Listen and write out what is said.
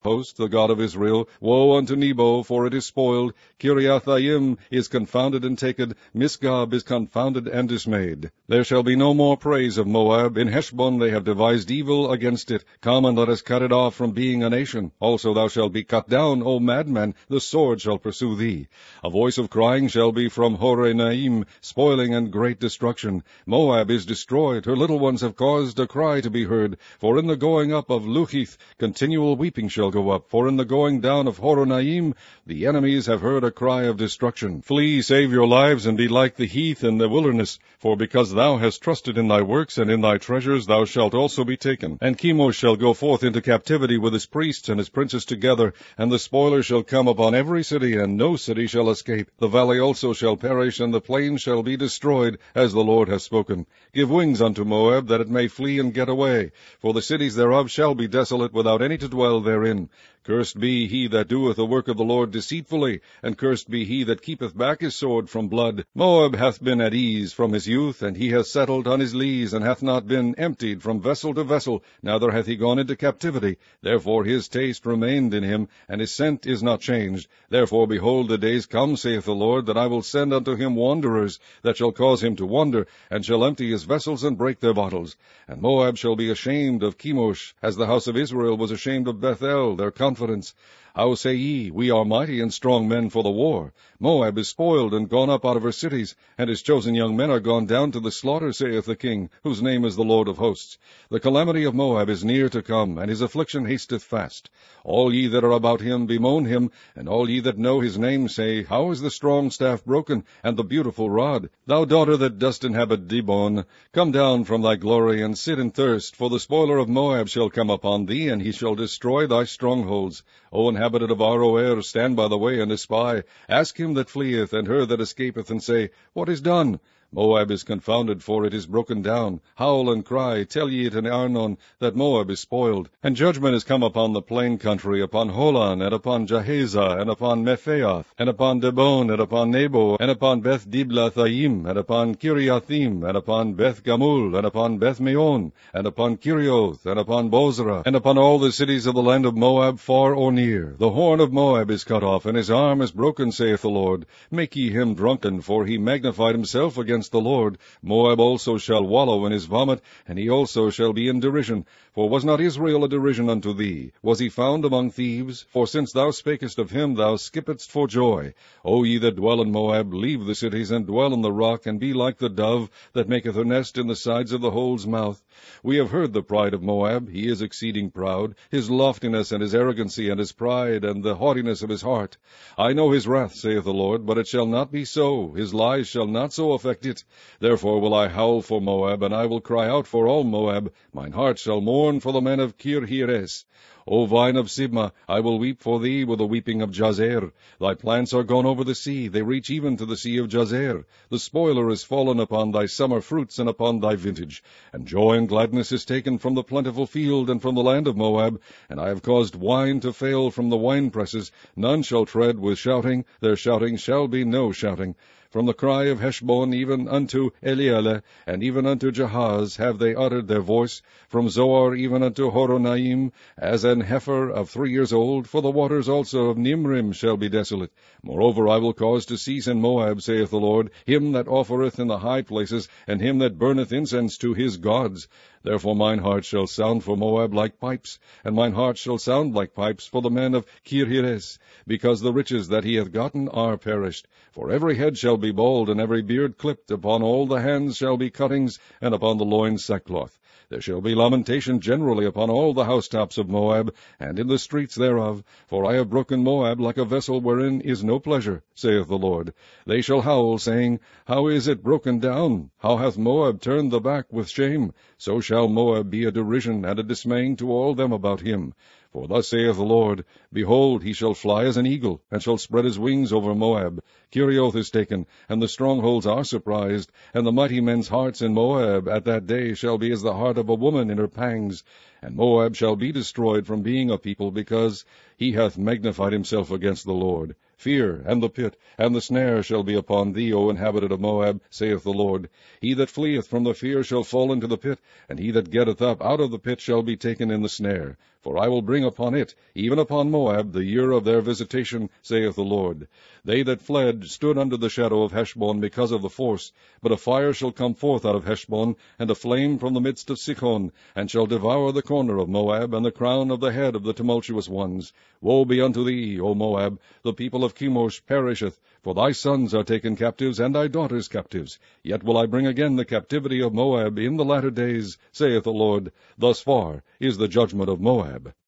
host, the God of Israel. Woe unto Nebo, for it is spoiled. Kiriathaim is confounded and taken. Misgab is confounded and dismayed. There shall be no more praise of Moab. In Heshbon they have devised evil against it. Come and let us cut it off from being a nation. Also thou shalt be cut down, O madman. The sword shall pursue thee. A voice of crying shall be from Horonaim, spoiling and great destruction. Moab is destroyed. Her little ones have caused a cry to be heard. For in the going up of Luhith, continual weeping shall go up. For in the going down of Horonaim, the enemies have heard a cry of destruction. Flee, save your lives, and be like the heath in the wilderness. For because thou hast trusted in thy works and in thy treasures, thou shalt also be taken. And Chemosh shall go forth into captivity with his priests and his princes together, and the spoiler shall come upon every city, and no city shall escape. The valley also shall perish, and the plain shall be destroyed, as the Lord hath spoken. Give wings unto Moab, that it may flee and get away. For the cities thereof shall be desolate, without any to dwell therein. Cursed be he that doeth the work of the Lord deceitfully, and cursed be he that keepeth back his sword from blood. Moab hath been at ease from his youth, and he hath settled on his lees, and hath not been emptied from vessel to vessel, neither hath he gone into captivity. Therefore his taste remained in him, and his scent is not changed. Therefore, behold, the days come, saith the Lord, that I will send unto him wanderers, that shall cause him to wander, and shall empty his vessels and break their bottles. And Moab shall be ashamed of Chemosh, as the house of Israel was ashamed of Bethel, their confidence. How say ye, we are mighty and strong men for the war? Moab is spoiled and gone up out of her cities, and his chosen young men are gone down to the slaughter, saith the King, whose name is the Lord of hosts. The calamity of Moab is near to come, and his affliction hasteth fast. All ye that are about him bemoan him, and all ye that know his name say, How is the strong staff broken, and the beautiful rod? Thou daughter that dost inhabit Dibon, come down from thy glory, and sit in thirst, for the spoiler of Moab shall come upon thee, and he shall destroy thy strongholds. O inhabitant of Aroer, stand by the way and espy. Ask him that fleeth, and her that escapeth, and say, What is done? Moab is confounded, for it is broken down. Howl and cry, tell ye it in Arnon, that Moab is spoiled. And judgment is come upon the plain country, upon Holon, and upon Jahazah, and upon Mephaath, and upon Dibon, and upon Nebo, and upon Beth Diblathaim, and upon Kiriathim, and upon Beth Gamul, and upon Beth Meon, and upon Kirioth, and upon Bozrah, and upon all the cities of the land of Moab, far or near. The horn of Moab is cut off, and his arm is broken, saith the Lord. Make ye him drunken, for he magnified himself against the Lord. Moab also shall wallow in his vomit, and he also shall be in derision. For was not Israel a derision unto thee? Was he found among thieves? For since thou spakest of him, thou skippedst for joy. O ye that dwell in Moab, leave the cities, and dwell in the rock, and be like the dove that maketh her nest in the sides of the hole's mouth. We have heard the pride of Moab. He is exceeding proud, his loftiness and his arrogancy, and his pride, and the haughtiness of his heart. I know his wrath, saith the Lord, but it shall not be so. His lies shall not so affect it. Therefore will I howl for Moab, and I will cry out for all Moab. Mine heart shall mourn for the men of Kirheres. O vine of Sibmah, I will weep for thee with the weeping of Jazer. Thy plants are gone over the sea, they reach even to the sea of Jazer. The spoiler is fallen upon thy summer fruits and upon thy vintage. And joy and gladness is taken from the plentiful field and from the land of Moab. And I have caused wine to fail from the winepresses. None shall tread with shouting, their shouting shall be no shouting. From the cry of Heshbon even unto Elealeh, and even unto Jahaz have they uttered their voice, from Zoar even unto Horonaim, as an heifer of 3 years old, for the waters also of Nimrim shall be desolate. Moreover, I will cause to cease in Moab, saith the Lord, him that offereth in the high places, and him that burneth incense to his gods. Therefore mine heart shall sound for Moab like pipes, and mine heart shall sound like pipes for the men of Kirheres, because the riches that he hath gotten are perished. For every head shall be bald, and every beard clipped, upon all the hands shall be cuttings, and upon the loins sackcloth. There shall be lamentation generally upon all the housetops of Moab, and in the streets thereof, for I have broken Moab like a vessel wherein is no pleasure, saith the Lord. They shall howl, saying, How is it broken down? How hath Moab turned the back with shame? So shall Moab be a derision and a dismaying to all them about him. For thus saith the Lord, Behold, he shall fly as an eagle, and shall spread his wings over Moab. Kerioth is taken, and the strongholds are surprised, and the mighty men's hearts in Moab at that day shall be as the heart of a woman in her pangs. And Moab shall be destroyed from being a people, because he hath magnified himself against the Lord. Fear, and the pit, and the snare shall be upon thee, O inhabitant of Moab, saith the Lord. He that fleeth from the fear shall fall into the pit, and he that getteth up out of the pit shall be taken in the snare. For I will bring upon it, even upon Moab, the year of their visitation, saith the Lord. They that fled stood under the shadow of Heshbon because of the force. But a fire shall come forth out of Heshbon, and a flame from the midst of Sichon, and shall devour the corner of Moab, and the crown of the head of the tumultuous ones. Woe be unto thee, O Moab! The people of Chemosh perisheth, for thy sons are taken captives, and thy daughters captives. Yet will I bring again the captivity of Moab in the latter days, saith the Lord. Thus far is the judgment of Moab.